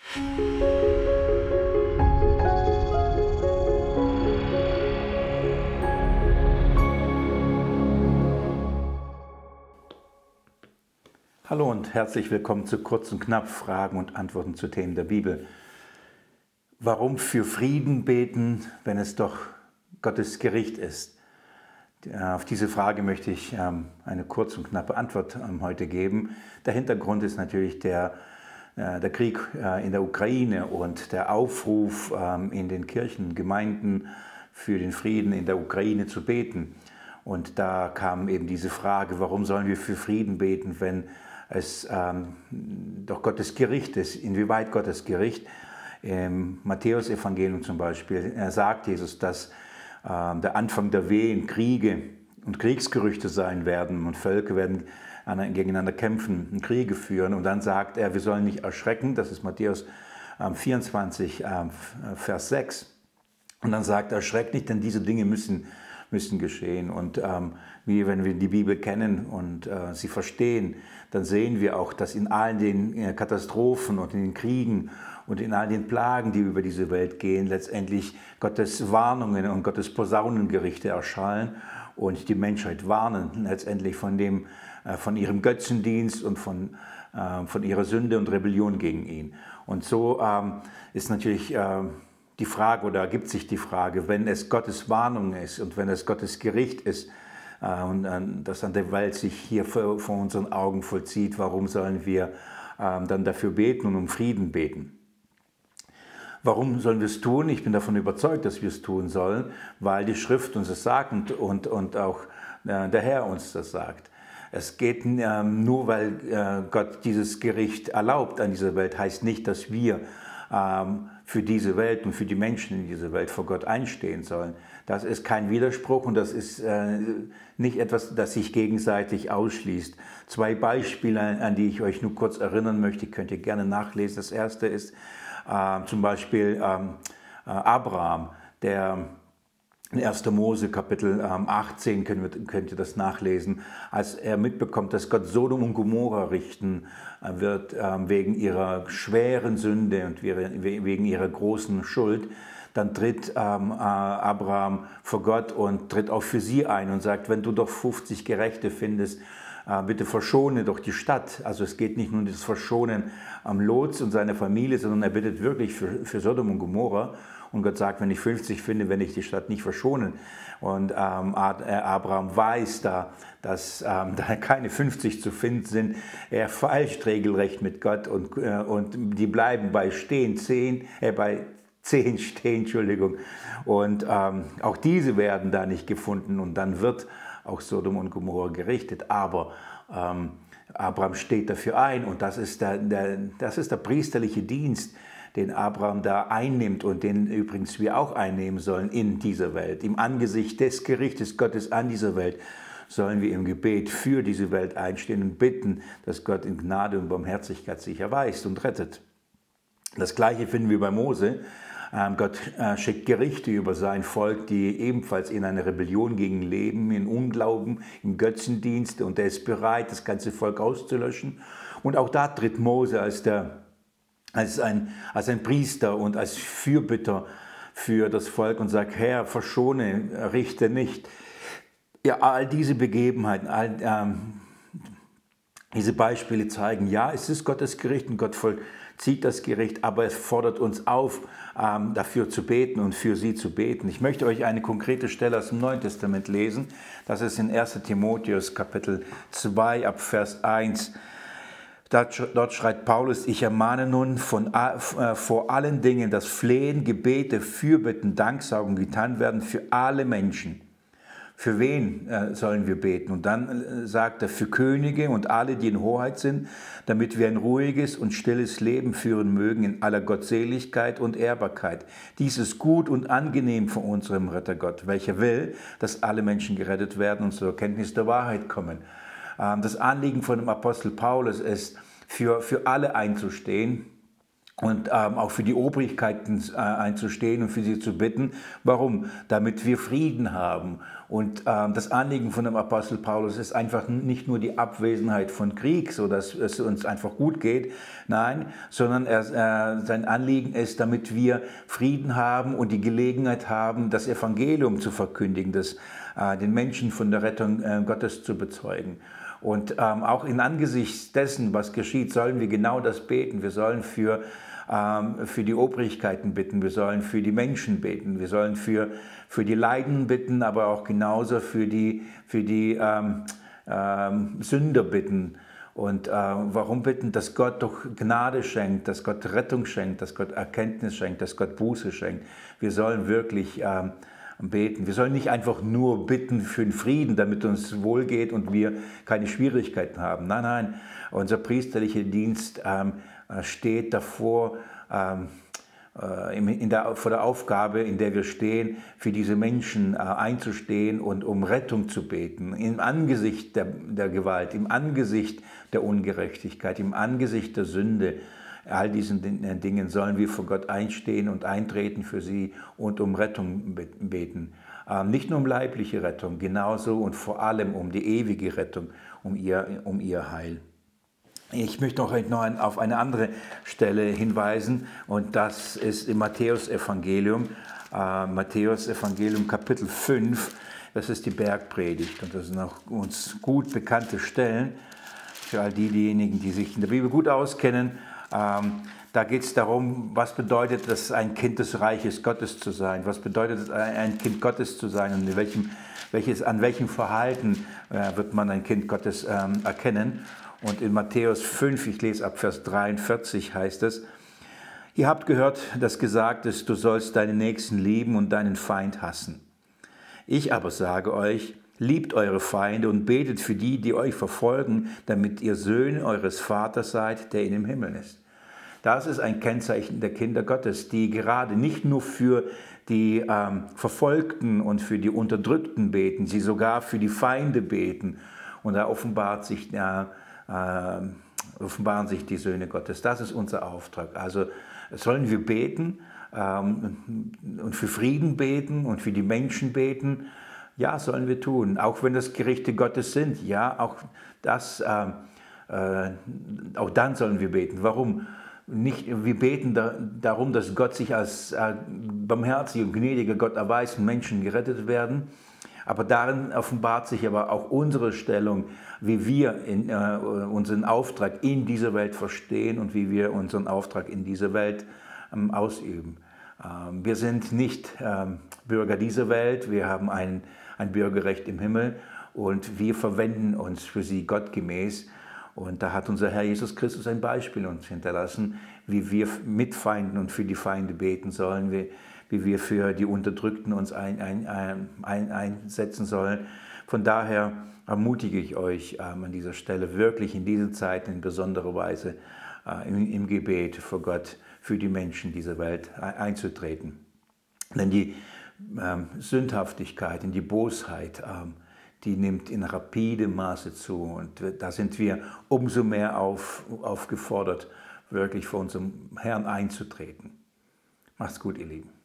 Hallo und herzlich willkommen zu Kurz und Knapp Fragen und Antworten zu Themen der Bibel. Warum für Frieden beten, wenn es doch Gottes Gericht ist? Auf diese Frage möchte ich eine kurze und knappe Antwort heute geben. Der Hintergrund ist natürlich der Krieg in der Ukraine und der Aufruf in den Kirchen, Gemeinden für den Frieden in der Ukraine zu beten. Und da kam eben diese Frage, warum sollen wir für Frieden beten, wenn es doch Gottes Gericht ist? Inwieweit Gottes Gericht? Im Matthäus-Evangelium zum Beispiel sagt Jesus, dass der Anfang der Wehen Kriege und Kriegsgerüchte sein werden und Völker werden gegeneinander kämpfen und Kriege führen. Und dann sagt er, wir sollen nicht erschrecken, das ist Matthäus 24, Vers 6. Und dann sagt er, erschreckt nicht, denn diese Dinge müssen geschehen. Und wenn wir die Bibel kennen und sie verstehen, dann sehen wir auch, dass in all den Katastrophen und in den Kriegen und in all den Plagen, die über diese Welt gehen, letztendlich Gottes Warnungen und Gottes Posaunengerichte erschallen und die Menschheit warnen letztendlich von ihrem Götzendienst und von ihrer Sünde und Rebellion gegen ihn. Und so ist natürlich die Frage oder ergibt sich die Frage, wenn es Gottes Warnung ist und wenn es Gottes Gericht ist und das an der Welt sich hier vor unseren Augen vollzieht, warum sollen wir dann dafür beten und um Frieden beten? Warum sollen wir es tun? Ich bin davon überzeugt, dass wir es tun sollen, weil die Schrift uns das sagt und auch der Herr uns das sagt. Es geht nur, weil Gott dieses Gericht erlaubt an dieser Welt, heißt nicht, dass wir für diese Welt und für die Menschen in dieser Welt vor Gott einstehen sollen. Das ist kein Widerspruch und das ist nicht etwas, das sich gegenseitig ausschließt. Zwei Beispiele, an die ich euch nur kurz erinnern möchte, könnt ihr gerne nachlesen. Das erste ist zum Beispiel Abraham, der in 1. Mose Kapitel 18 könnt ihr das nachlesen, als er mitbekommt, dass Gott Sodom und Gomorra richten wird wegen ihrer schweren Sünde und wegen ihrer großen Schuld, dann tritt Abraham vor Gott und tritt auch für sie ein und sagt, wenn du doch 50 Gerechte findest, bitte verschone doch die Stadt. Also es geht nicht nur um das Verschonen am Lot und seiner Familie, sondern er bittet wirklich für Sodom und Gomorra. Und Gott sagt, wenn ich 50 finde, werde ich die Stadt nicht verschonen. Und Abraham weiß dass da keine 50 zu finden sind. Er feilscht regelrecht mit Gott und die bleiben bei 10 stehen, Entschuldigung. Und auch diese werden da nicht gefunden und dann wird auch Sodom und Gomorra gerichtet. Aber Abraham steht dafür ein und das ist der priesterliche Dienst, den Abraham da einnimmt und den übrigens wir auch einnehmen sollen in dieser Welt. Im Angesicht des Gerichtes Gottes an dieser Welt sollen wir im Gebet für diese Welt einstehen und bitten, dass Gott in Gnade und Barmherzigkeit sich erweist und rettet. Das Gleiche finden wir bei Mose. Gott schickt Gerichte über sein Volk, die ebenfalls in einer Rebellion gegen leben, in Unglauben, im Götzendienst und er ist bereit, das ganze Volk auszulöschen. Und auch da tritt Mose als ein Priester und als Fürbitter für das Volk und sagt, Herr, verschone, richte nicht. Ja, all diese Begebenheiten, diese Beispiele zeigen, ja, es ist Gottes Gericht und Gott vollzieht das Gericht, aber es fordert uns auf, dafür zu beten und für sie zu beten. Ich möchte euch eine konkrete Stelle aus dem Neuen Testament lesen. Das ist in 1. Timotheus Kapitel 2 ab Vers 1. Dort schreibt Paulus, ich ermahne nun vor allen Dingen, dass Flehen, Gebete, Fürbitten, Danksagung getan werden für alle Menschen. Für wen sollen wir beten? Und dann sagt er, für Könige und alle, die in Hoheit sind, damit wir ein ruhiges und stilles Leben führen mögen in aller Gottseligkeit und Ehrbarkeit. Dies ist gut und angenehm vor unserem Rettergott, welcher will, dass alle Menschen gerettet werden und zur Erkenntnis der Wahrheit kommen. Das Anliegen von dem Apostel Paulus ist, für alle einzustehen und auch für die Obrigkeiten einzustehen und für sie zu bitten. Warum? Damit wir Frieden haben. Und das Anliegen von dem Apostel Paulus ist einfach nicht nur die Abwesenheit von Krieg, so dass es uns einfach gut geht, nein, sondern sein Anliegen ist, damit wir Frieden haben und die Gelegenheit haben, das Evangelium zu verkündigen, den Menschen von der Rettung Gottes zu bezeugen. Und auch in Angesicht dessen, was geschieht, sollen wir genau das beten. Wir sollen für die Obrigkeiten bitten, wir sollen für die Menschen beten, wir sollen für die Leidenden bitten, aber auch genauso für die Sünder bitten. Und warum bitten? Dass Gott doch Gnade schenkt, dass Gott Rettung schenkt, dass Gott Erkenntnis schenkt, dass Gott Buße schenkt. Wir sollen wirklich beten. Wir sollen nicht einfach nur bitten für den Frieden, damit uns wohlgeht und wir keine Schwierigkeiten haben. Nein, nein, unser priesterlicher Dienst steht davor, vor der Aufgabe, in der wir stehen, für diese Menschen einzustehen und um Rettung zu beten. Im Angesicht der Gewalt, im Angesicht der Ungerechtigkeit, im Angesicht der Sünde. All diesen Dingen sollen wir vor Gott einstehen und eintreten für sie und um Rettung beten. Nicht nur um leibliche Rettung, genauso und vor allem um die ewige Rettung, um ihr Heil. Ich möchte noch auf eine andere Stelle hinweisen und das ist im Matthäus-Evangelium. Matthäus-Evangelium Kapitel 5, das ist die Bergpredigt und das sind auch uns gut bekannte Stellen für all diejenigen, die sich in der Bibel gut auskennen. Da geht es darum, was bedeutet es, ein Kind des Reiches Gottes zu sein? Was bedeutet es, ein Kind Gottes zu sein? Und an welchem Verhalten wird man ein Kind Gottes erkennen? Und in Matthäus 5, ich lese ab Vers 43, heißt es: Ihr habt gehört, dass gesagt ist, du sollst deinen Nächsten lieben und deinen Feind hassen. Ich aber sage euch, liebt eure Feinde und betet für die, die euch verfolgen, damit ihr Söhne eures Vaters seid, der in dem Himmel ist. Das ist ein Kennzeichen der Kinder Gottes, die gerade nicht nur für die Verfolgten und für die Unterdrückten beten, sie sogar für die Feinde beten. Und da offenbaren sich die Söhne Gottes. Das ist unser Auftrag. Also sollen wir beten und für Frieden beten und für die Menschen beten. Ja, sollen wir tun, auch wenn das Gerichte Gottes sind. Ja, auch dann sollen wir beten. Warum? Wir beten darum, dass Gott sich als barmherziger und gnädiger Gott erweist und Menschen gerettet werden. Aber darin offenbart sich aber auch unsere Stellung, wie wir unseren Auftrag in dieser Welt verstehen und wie wir unseren Auftrag in dieser Welt ausüben. Wir sind nicht Bürger dieser Welt, wir haben ein Bürgerrecht im Himmel und wir verwenden uns für sie gottgemäß. Und da hat unser Herr Jesus Christus ein Beispiel uns hinterlassen, wie wir mit Feinden und für die Feinde beten sollen, wie wir für die Unterdrückten uns einsetzen sollen. Von daher ermutige ich euch an dieser Stelle wirklich in diesen Zeiten in besonderer Weise im Gebet vor Gott für die Menschen dieser Welt einzutreten. Denn die Sündhaftigkeit und die Bosheit, die nimmt in rapidem Maße zu. Und da sind wir umso mehr aufgefordert, wirklich vor unserem Herrn einzutreten. Macht's gut, ihr Lieben.